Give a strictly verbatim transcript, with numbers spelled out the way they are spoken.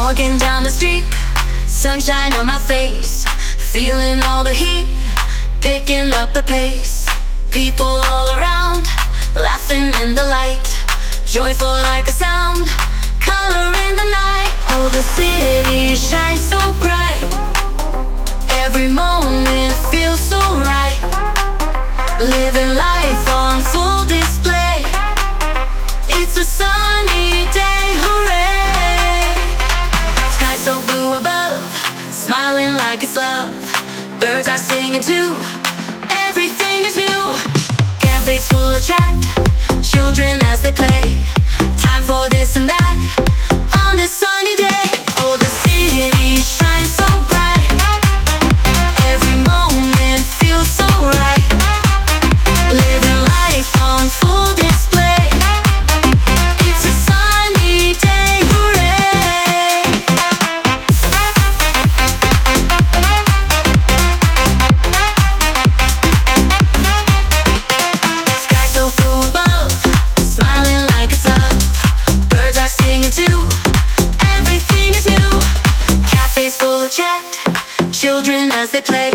Walking down the street, sunshine on my face, feeling all the heat, picking up the pace. People all around, laughing in the light, joyful like a sound, color in the night. Oh, the city shines so bright, every moment feels so right, living life on full display. It's a sunny day, hooray! Sky so blue above, smiling like it's love. Birds are singing too, everything is new. Cafes full of chat, children as they play. Time for this and that, on this sunny day. Oh, the city shines so bright, every moment feels so right, living life on full display. It's a sunny day, hooray! Sky so blue above, smiling like it's love. Birds are singing too, everything is new. Cafes full of chat, children as they play.